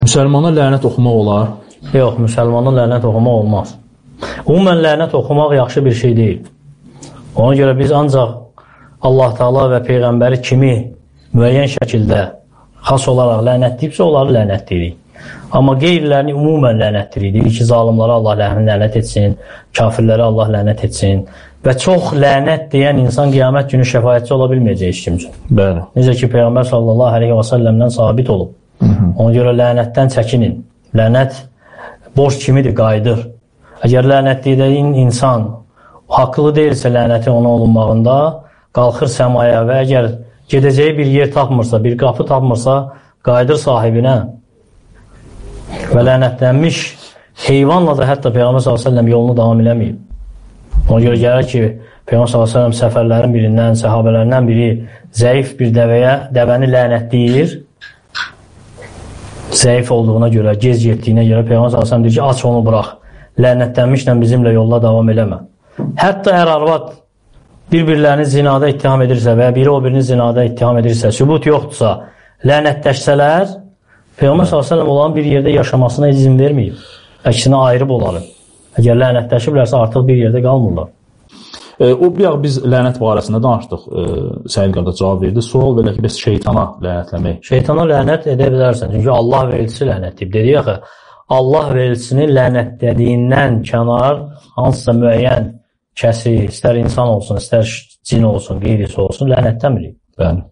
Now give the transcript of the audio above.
Müsəlmana lənət oxumaq olar? Yox, müsəlmana lənət oxumaq olmaz. Ümumən lənət oxumaq yaxşı bir şey deyil. Ona görə biz ancaq Allah Taala və Peyğəmbəri kimi müəyyən şəkildə xas olaraq lənətləyibsə, onları lənətləyirik. Amma qeyrilərini ümumən lənətləyirik. Deyir ki, zalimlara Allah lənət etsin, kafirlərə Allah lənət etsin. Və çox lənət deyən insan qiyamət günü şəfaətçi ola bilməyəcək heç kim üçün. Bəli. Necə ki, Peyğəmbər sallallahu aleyhi və səlləmdən sabit olub. Ona görə lənətdən çəkinin. Lənət borc kimidir, qayıdır. Əgər lənətlədiyin insan haqlı deyilsə lənətin ona olunmağında, qalxır səmaya və əgər gedəcəyi bir yer tapmırsa, bir qapı tapmırsa, qayıdır sahibinə və lənətlənmiş heyvanla da hətta Peyğəmbər s.ə.v yolunu davam eləməyib. Ona görə gəlir ki, Peyğəmbər s.ə.v səfərlərin birindən, səhabələrindən biri zəif bir dəvəni lənətləyir. Zəif olduğuna görə, gez getdiyinə görə Peyğəmbər s.ə.v deyir ki, aç onu bıraq, lənətlənmişlə bizimlə yolda davam eləmə. Hətta ər-arvad bir-birlərini zinada ittiham edirsə və biri o birini zinada ittiham edirsə, sübut yoxdursa, lənətləşsələr, Peyğəmbər s.ə.v olan bir yerdə yaşamasına izin verməyib. Əksinə ayrıb olarım. Əgər lənətləşiblərsə artıq bir yerdə qalmırlar. Biz lənət barəsində danışdıq. Səid qardaş cavab verdi. Sual belə ki, biz şeytana lənətləmək. Şeytana lənət edə bilərsən. Çünki Allah vericisi lənətləyib. Dedik axı, Allah vericisini lənətlədiyindən kənar hansısa müəyyən kəsi, istər insan olsun, istər cin olsun, qeyrisi olsun, lənətləmirik. Bəli.